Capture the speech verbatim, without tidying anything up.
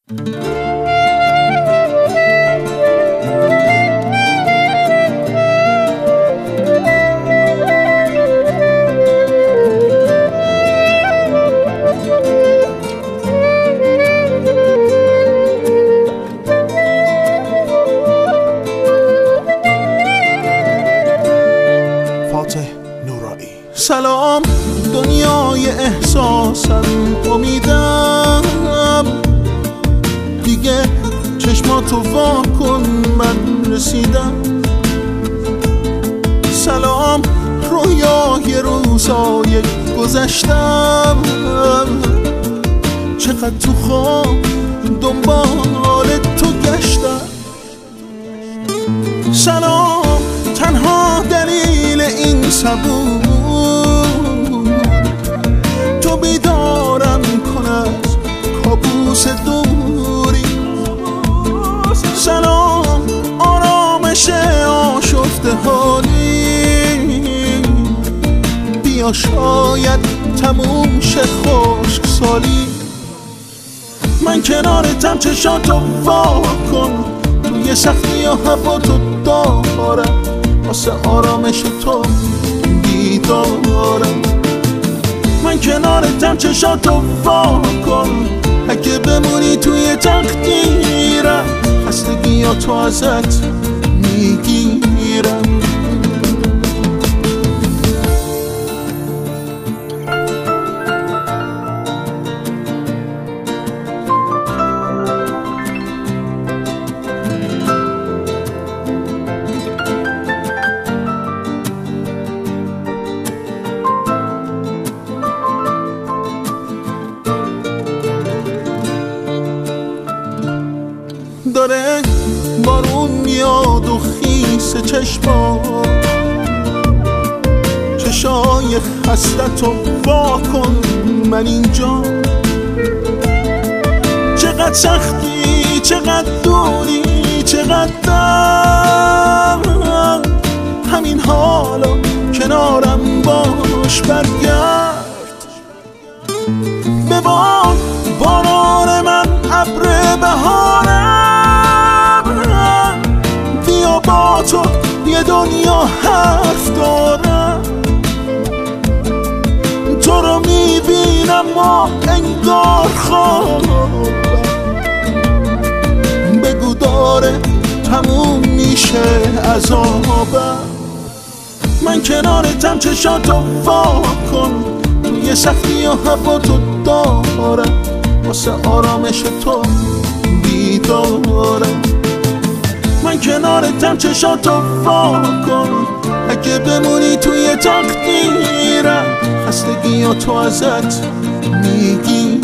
سلام دنیای احساسم، امیدم دیگه چشماتو وا کن، من رسیدم. سلام رویای روزای گذشتم، چقدر تو خواب دنبال تو گشتم. سلام تنها دلیل این صبور، تو بیدارم کن از کابوس دوری. سلام آرامش آشفته حالی، بیا شاید تموم شه خشک سالی. من کنارتم، چشاتو وا کن، توی سختی و هوا تو دارم، واسه آرامش تو بیدارم. من کنارتم، چشاتو وا کن، اگه بمونی توی تقدیرم، خستگیاتو ازت میگیرم. داره بارون میاد و خیس چشما، چشای خستتو وا کن، من اینجا. چقدر سختی، چقدر دوری، چقدر دم، همین حالا کنارم باش، برگرد ببار باران من، ابر بهارم، بیا با تو یه دنیا حرف دارم. تو رو میبینم و انگار خوابم، بگو داره تموم میشه عذابم. من کنارتم، چشاتو وا کن، توی سختی و هوا تو دارم، واسه آرامش تو بیدارم. من کنارتم، چشاتو وا کن، اگه بمونی توی تقدیرم، خستگیاتو ازت میگیرم.